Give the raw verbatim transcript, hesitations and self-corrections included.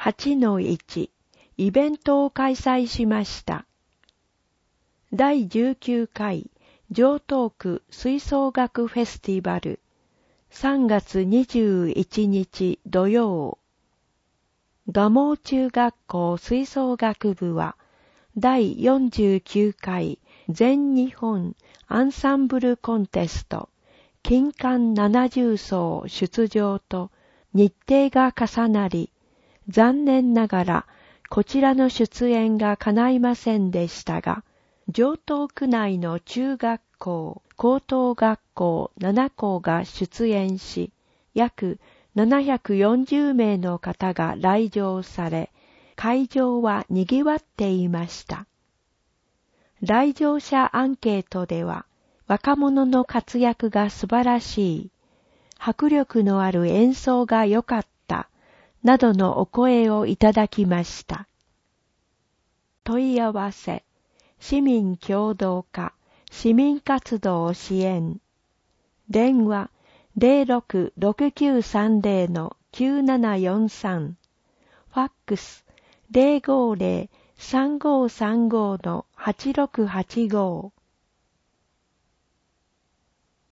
はちのいち イベントを開催しました。だいじゅうきゅうかい城東区吹奏楽フェスティバルさんがつにじゅういちにち土曜。蒲生中学校吹奏楽部はだいよんじゅうきゅうかい全日本アンサンブルコンテスト金管ななじゅうそう出場と日程が重なり、残念ながらこちらの出演が叶いませんでしたが、城東区内の中学校、高等学校ななこうが出演し、約ななひゃくよんじゅうめいの方が来場され、会場は賑わっていました。来場者アンケートでは、若者の活躍が素晴らしい、迫力のある演奏が良かった、などのお声をいただきました。問い合わせ、市民協働課、市民活動支援。電話 ゼロろく ろくきゅうさんゼロ きゅうななよんさん。ファックス ゼロごゼロ さんごさんご はちろくはちご。